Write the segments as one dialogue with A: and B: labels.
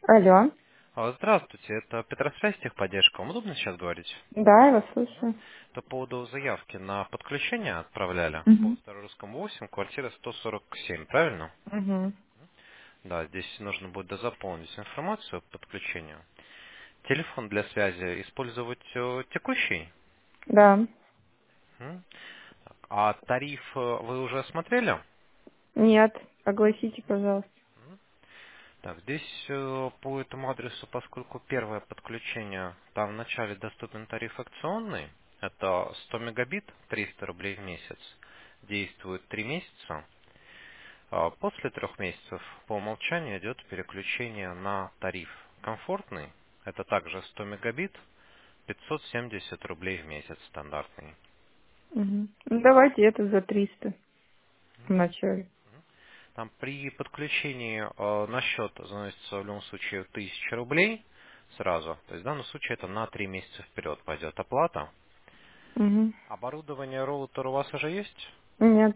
A: Алло.
B: Здравствуйте, это Петросвязь техподдержка. Вам удобно сейчас говорить?
A: Да, я вас слушаю.
B: По поводу заявки на подключение отправляли по
A: Угу.
B: Старорусскому 8, квартира 147, правильно?
A: Угу.
B: Да, здесь нужно будет дозаполнить информацию по подключению. Телефон для связи использовать текущий?
A: Да.
B: М? А тариф вы уже осмотрели?
A: Нет. Огласите, пожалуйста.
B: Так, здесь по этому адресу, поскольку первое подключение, там вначале доступен тариф акционный, это 100 мегабит, 300 рублей в месяц, действует 3 месяца. После 3 месяцев по умолчанию идет переключение на тариф комфортный, это также 100 мегабит, 570 рублей в месяц стандартный.
A: Угу. Ну, давайте это за 300 вначале.
B: Там при подключении на счет заносится в любом случае 1000 рублей сразу. То есть в данном случае это на 3 месяца вперед пойдет оплата.
A: Угу.
B: Оборудование роутер у вас уже есть?
A: Нет.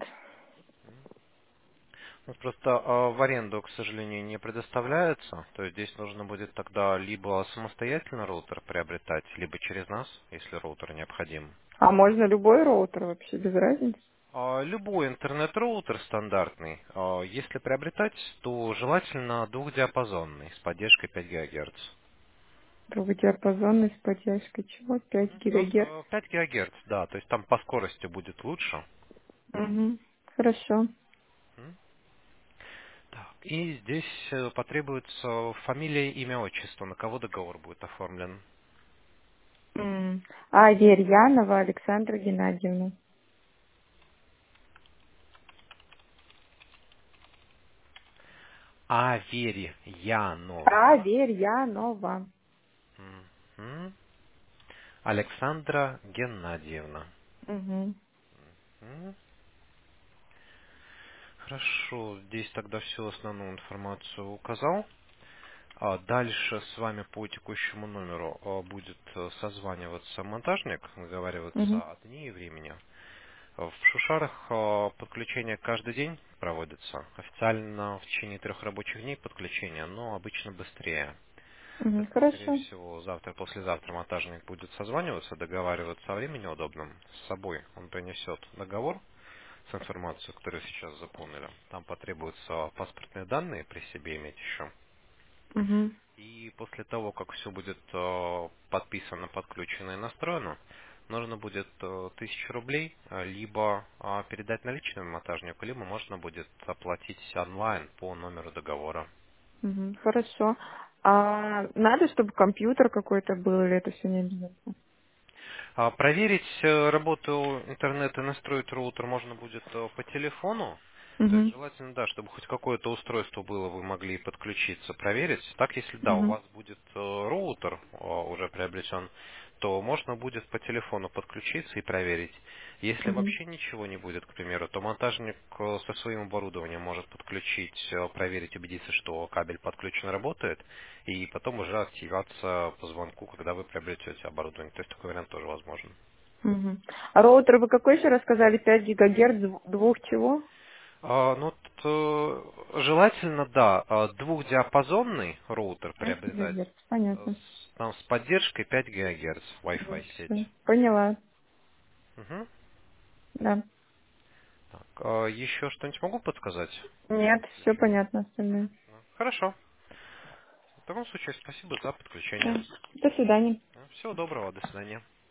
B: Ну, просто в аренду, к сожалению, не предоставляется. То есть здесь нужно будет тогда либо самостоятельно роутер приобретать, либо через нас, если роутер необходим.
A: А можно любой роутер вообще, без разницы?
B: Любой интернет-роутер стандартный, если приобретать, то желательно двухдиапазонный с поддержкой 5 ГГц.
A: Двухдиапазонный с поддержкой чего? 5 гигагерц?
B: 5 ГГц, да, то есть там по скорости будет лучше.
A: Угу. Хорошо.
B: М? Так, и здесь потребуется фамилия, имя, отчество, на кого договор будет оформлен.
A: Аверьянова Александра Геннадьевна.
B: Аверьянова.
A: Аверьянова.
B: Мгм. Александра Геннадьевна.
A: Угу.
B: М. Хорошо, здесь тогда всю основную информацию указал. Дальше с вами по текущему номеру будет созваниваться монтажник,
A: Угу.
B: договариваться о дне и времени. В Шушарах подключение каждый день проводится. Официально в течение 3 рабочих дней подключение, но обычно быстрее.
A: Угу.
B: Поэтому, скорее
A: Хорошо.
B: всего, завтра, послезавтра монтажник будет созваниваться, договариваться о времени удобном с собой. Он принесет договор с информацией, которую сейчас заполнили. Там потребуются паспортные данные при себе иметь еще.
A: Угу.
B: И после того, как все будет подписано, подключено и настроено, нужно будет 1000 рублей либо передать наличными монтажнику, либо можно будет оплатить онлайн по номеру договора.
A: Мгм. Хорошо. А надо, чтобы компьютер какой-то был, или это все не обязательно?
B: Проверить работу интернета и настроить роутер можно будет по телефону. То есть
A: Угу.
B: желательно, да, чтобы хоть какое-то устройство было, вы могли подключиться, проверить. Так, если да, у
A: Угу.
B: вас будет роутер уже приобретен, то можно будет по телефону подключиться и проверить. Если
A: Угу.
B: вообще ничего не будет, к примеру, то монтажник со своим оборудованием может подключить, проверить, убедиться, что кабель подключен, работает, и потом уже активироваться по звонку, когда вы приобретете оборудование. То есть такой вариант тоже возможен.
A: Угу. А роутер вы какой еще рассказали? 5 гигагерц, двух чего?
B: Ну, желательно, да, двухдиапазонный роутер
A: 5
B: приобретать
A: гигагерц, понятно.
B: там с поддержкой 5 ГГц
A: Мгм.
B: Wi-Fi
A: Всё,
B: сеть.
A: поняла.
B: Мгм.
A: Да.
B: Так, еще что-нибудь могу подсказать по
A: Нет, все
B: подключению?
A: понятно остальное.
B: Хорошо. В таком случае спасибо за подключение.
A: Да. До свидания.
B: Всего доброго, до свидания.